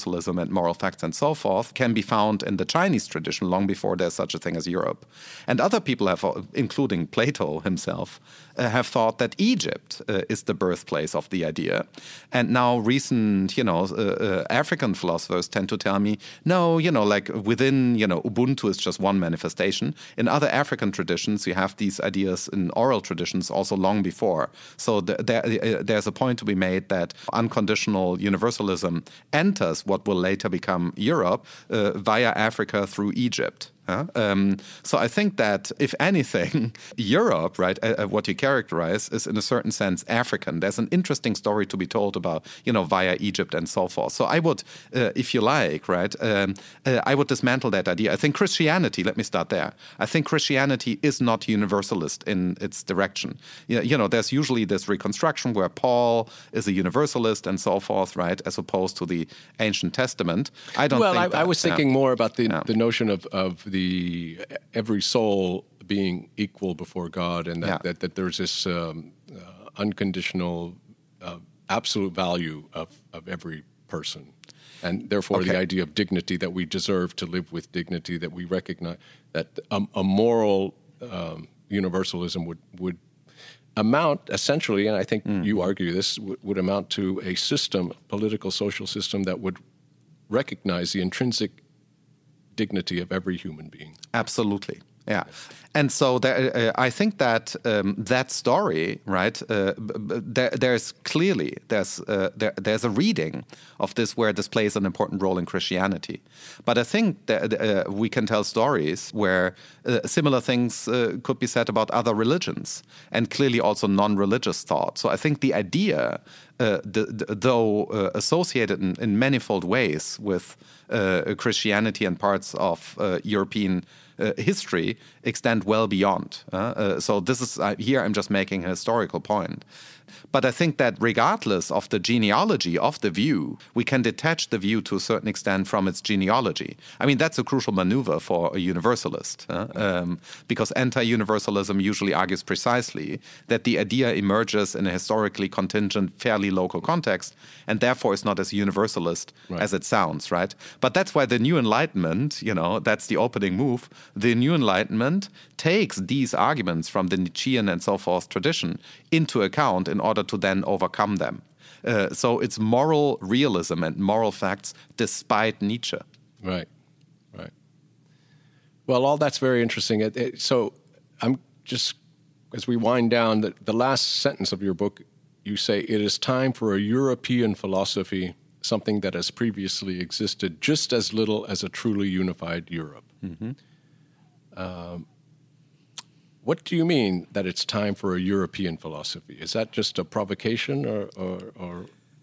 universalism and moral facts and so forth can be found in the Chinese tradition long before there's such a thing as Europe. And other people have, including Plato himself, uh, have thought that Egypt uh, is the birthplace of the idea. And now recent, you know, uh, uh, African philosophers tend to tell me, no, you know, like within, you know, Ubuntu is just one manifestation. In other African traditions, you have these ideas in oral traditions also long before. So th- there, uh, there's a point to be made that unconditional universalism enters what will later become Europe uh, via Africa through Egypt. Uh, um, so I think that, if anything, Europe, right, uh, what you characterize is in a certain sense African. There's an interesting story to be told about, you know, via Egypt and so forth. So I would, uh, if you like, right, um, uh, I would dismantle that idea. I think Christianity, let me start there. I think Christianity is not universalist in its direction. You, you know, there's usually this reconstruction where Paul is a universalist and so forth, right, as opposed to the Ancient Testament. I don't well, think I, that, I was thinking yeah. more about the, yeah. the notion of, of the The every soul being equal before God, and that yeah. that, that there's this um, uh, unconditional, uh, absolute value of, of every person, and therefore okay. the idea of dignity, that we deserve to live with dignity, that we recognize that a, a moral um, universalism would would amount essentially, and I think mm. you argue this w- would amount to a system, political, social system that would recognize the intrinsic dignity of every human being. Absolutely. Yeah. And so there, uh, I think that um, that story, right, uh, there, there's clearly, there's, uh, there, there's a reading of this where this plays an important role in Christianity. But I think that uh, we can tell stories where uh, similar things uh, could be said about other religions, and clearly also non-religious thought. So I think the idea, uh, the, the, though uh, associated in, in manifold ways with uh, Christianity and parts of uh, European Uh, history, extend well beyond. Uh, uh, so this is, uh, here I'm just making a historical point. But I think that regardless of the genealogy of the view, we can detach the view to a certain extent from its genealogy. I mean, that's a crucial maneuver for a universalist, uh, um, because anti-universalism usually argues precisely that the idea emerges in a historically contingent, fairly local context, and therefore is not as universalist right. as it sounds, right? But that's why the New Enlightenment, you know, that's the opening move. The New Enlightenment takes these arguments from the Nietzschean and so forth tradition into account in order to then overcome them. Uh, so it's moral realism and moral facts despite Nietzsche. Right, right. Well, all that's very interesting. It, it, so I'm just, as we wind down, the, the last sentence of your book, you say, it is time for a European philosophy, something that has previously existed just as little as a truly unified Europe. Mm-hmm. Um, what do you mean that it's time for a European philosophy? Is that just a provocation, or, or, or?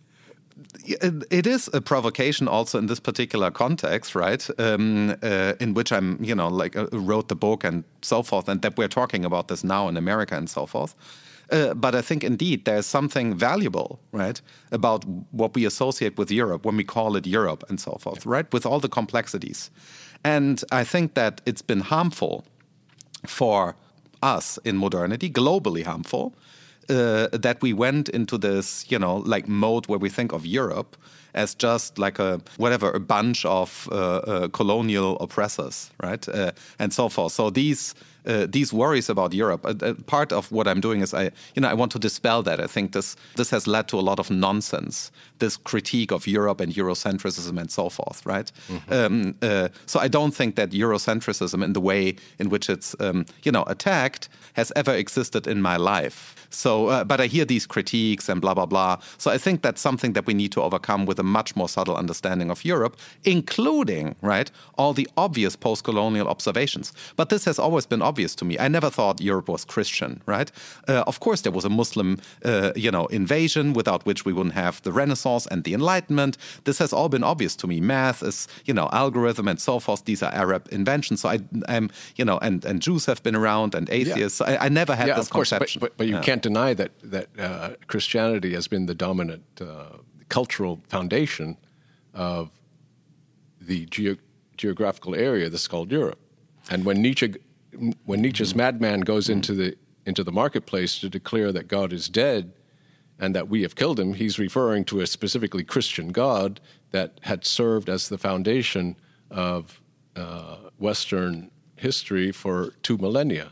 It is a provocation also in this particular context, right? Um, uh, in which I'm, you know, like uh, wrote the book and so forth, and that we're talking about this now in America and so forth. Uh, but I think indeed there's something valuable, right, about what we associate with Europe when we call it Europe and so forth, right, with all the complexities. And I think that it's been harmful for us in modernity, globally harmful, uh, that we went into this, you know, like mode where we think of Europe as just like a, whatever, a bunch of uh, uh, colonial oppressors, right, uh, and so forth. So these uh, these worries about Europe, uh, uh, part of what I'm doing is I, you know, I want to dispel that. I think this this has led to a lot of nonsense, this critique of Europe and Eurocentrism and so forth, right? Mm-hmm. Um, uh, so I don't think that Eurocentrism, in the way in which it's, um, you know, attacked, has ever existed in my life. So, uh, but I hear these critiques and blah, blah, blah. So I think that's something that we need to overcome with a much more subtle understanding of Europe, including, right, all the obvious post-colonial observations. But this has always been obvious to me. I never thought Europe was Christian, right? Uh, of course, there was a Muslim, uh, you know, invasion without which we wouldn't have the Renaissance and the Enlightenment. This has all been obvious to me. Math is, you know, algorithm and so forth. These are Arab inventions. So I, I'm, you know, and, and Jews have been around and atheists. Yeah. So I, I never had yeah, this of course, conception. But, but, but you yeah. can't deny that that uh, Christianity has been the dominant uh, cultural foundation of the geo- geographical area that's called Europe. And when Nietzsche, when Nietzsche's mm-hmm. madman goes mm-hmm. into the into the marketplace to declare that God is dead, and that we have killed him, he's referring to a specifically Christian God that had served as the foundation of uh, Western history for two millennia.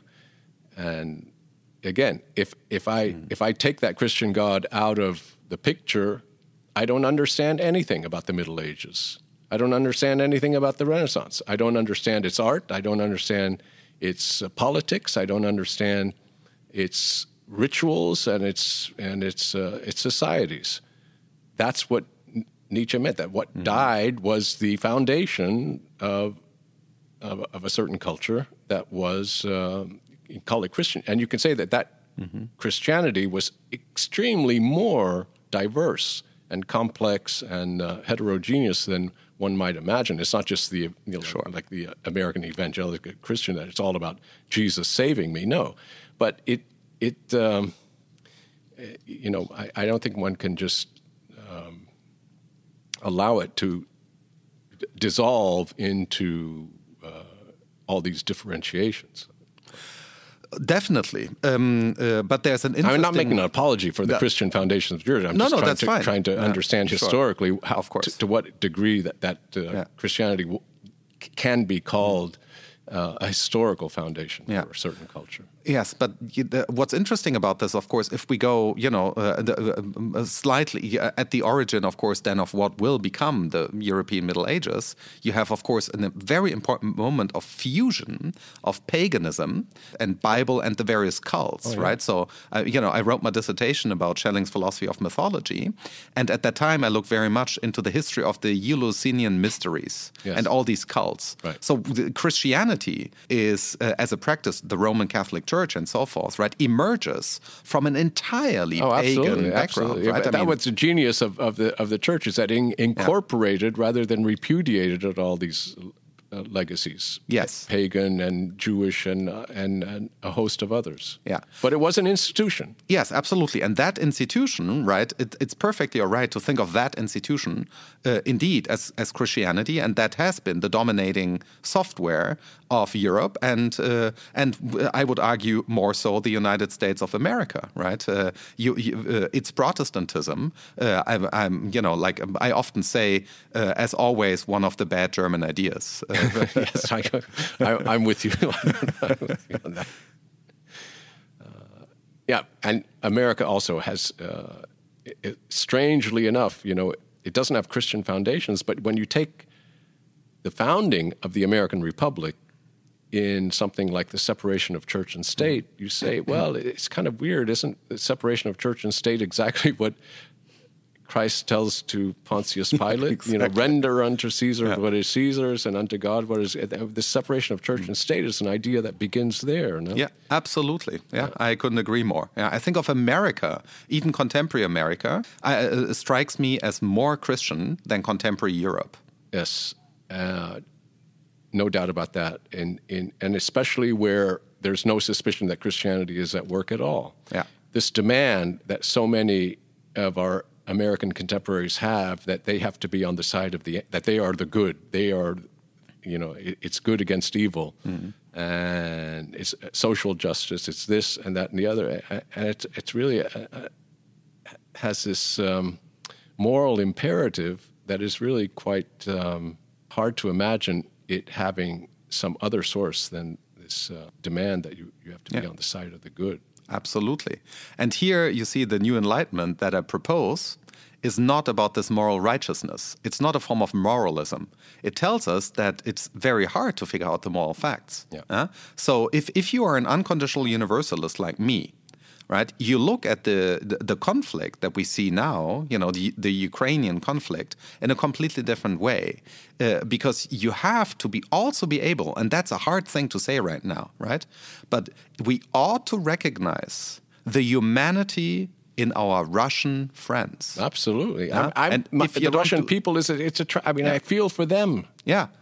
And again, if if I mm. if I take that Christian God out of the picture, I don't understand anything about the Middle Ages. I don't understand anything about the Renaissance. I don't understand its art. I don't understand its uh, politics. I don't understand its rituals and its and its uh, its societies. That's what Nietzsche meant. That what mm-hmm. died was the foundation of of, of a certain culture that was uh, you call it Christian, and you can say that that mm-hmm. Christianity was extremely more diverse and complex and uh, heterogeneous than one might imagine. It's not just the you know, sure. like the American evangelical Christian that it's all about Jesus saving me. No, but it it um, you know I, I don't think one can just um, allow it to d- dissolve into uh, all these differentiations. Definitely, um, uh, but there's an interesting... I'm not making an apology for the that, Christian foundations of Jewish. I'm no, just no, trying, that's to, fine. trying to yeah, understand sure. historically how, of course. To, to what degree that, that uh, yeah. Christianity w- can be called uh, a historical foundation yeah. for a certain culture. Yes, but the, what's interesting about this, of course, if we go, you know, uh, the, uh, slightly at the origin, of course, then of what will become the European Middle Ages, you have, of course, a very important moment of fusion of paganism and Bible and the various cults, oh, yeah. right? So, uh, you know, I wrote my dissertation about Schelling's philosophy of mythology, and at that time I looked very much into the history of the Eleusinian mysteries yes. and all these cults. Right. So Christianity is, uh, as a practice, the Roman Catholic Church and so forth, right, emerges from an entirely oh, pagan absolutely, background. Absolutely. Right? That I mean, was the genius of, of the of the church is that it incorporated yeah. rather than repudiated all these uh, legacies. Yes, pagan and Jewish and, uh, and and a host of others. Yeah, but it was an institution. Yes, absolutely, and that institution, right? It, it's perfectly all right to think of that institution, uh, indeed, as as Christianity, and that has been the dominating software of Europe, and uh, and I would argue more so the United States of America, right? Uh, you, you, uh, it's Protestantism. Uh, I, I'm, you know, like I often say, uh, as always, one of the bad German ideas. Uh, yes, I, I, I'm with you. I'm with you on that. Uh, yeah, and America also has, uh, it, strangely enough, you know, it doesn't have Christian foundations, but when you take the founding of the American Republic in something like the separation of church and state, you say, well, it's kind of weird. Isn't the separation of church and state exactly what Christ tells to Pontius Pilate? Exactly. You know, render unto Caesar yeah. what is Caesar's and unto God what is... The separation of church and state is an idea that begins there. No? Yeah, absolutely. Yeah, yeah, I couldn't agree more. Yeah, I think of America, even contemporary America, uh, strikes me as more Christian than contemporary Europe. Yes, uh, no doubt about that, and in and especially where there's no suspicion that Christianity is at work at all. Yeah, this demand that so many of our American contemporaries have that they have to be on the side of the that they are the good, they are, you know, it, it's good against evil, mm-hmm. and it's social justice, it's this and that and the other, and it's it's really a, a, has this um, moral imperative that is really quite um, hard to imagine it having some other source than this uh, demand that you, you have to be yeah. on the side of the good. Absolutely. And here you see the new enlightenment that I propose is not about this moral righteousness. It's not a form of moralism. It tells us that it's very hard to figure out the moral facts. Yeah. Uh? So if, if you are an unconditional universalist like me, right? You look at the, the, the conflict that we see now, you know, the, the Ukrainian conflict, in a completely different way, uh, because you have to be also be able, and that's a hard thing to say right now, right? But we ought to recognize the humanity in our Russian friends. Absolutely. Yeah? I'm, I'm, and my, if you the Russian do, people is a, it's a. Tra- I mean, yeah. I feel for them. Yeah.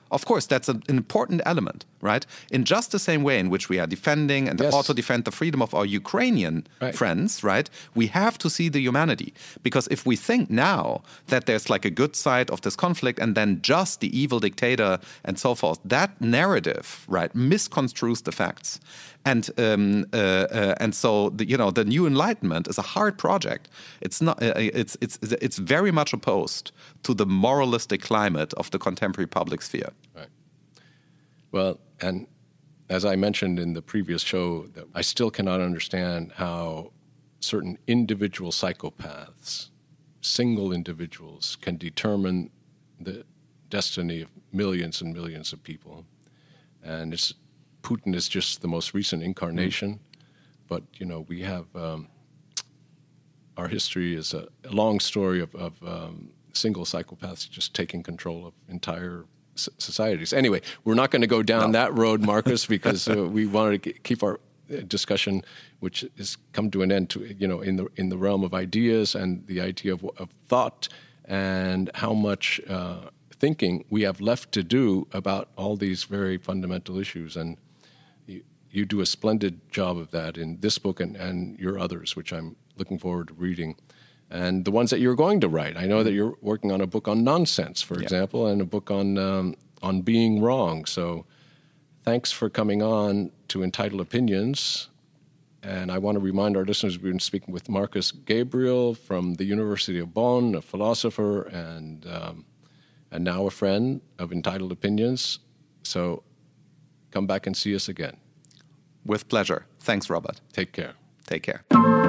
Of course, that's an important element, right? In just the same way in which we are defending and yes. also defend the freedom of our Ukrainian right. friends, right? We have to see the humanity. Because if we think now that there's like a good side of this conflict and then just the evil dictator and so forth, that narrative, right, misconstrues the facts. And um, uh, uh, and so the, you know the new Enlightenment is a hard project. It's not. Uh, it's it's it's very much opposed to the moralistic climate of the contemporary public sphere. Right. Well, and as I mentioned in the previous show, that I still cannot understand how certain individual psychopaths, single individuals, can determine the destiny of millions and millions of people, and it's. Putin is just the most recent incarnation, mm. but you know we have um, our history is a, a long story of, of um, single psychopaths just taking control of entire s- societies. Anyway, we're not going to go down no. that road, Marcus, because uh, we wanted to keep our discussion, which has come to an end, to you know in the in the realm of ideas and the idea of, of thought and how much uh, thinking we have left to do about all these very fundamental issues. And you do a splendid job of that in this book and, and your others, which I'm looking forward to reading. And the ones that you're going to write. I know that you're working on a book on nonsense, for yeah. example, and a book on um, on being wrong. So thanks for coming on to Entitled Opinions. And I want to remind our listeners we've been speaking with Marcus Gabriel from the University of Bonn, a philosopher and, um, and now a friend of Entitled Opinions. So come back and see us again. With pleasure. Thanks, Robert. Take care. Take care.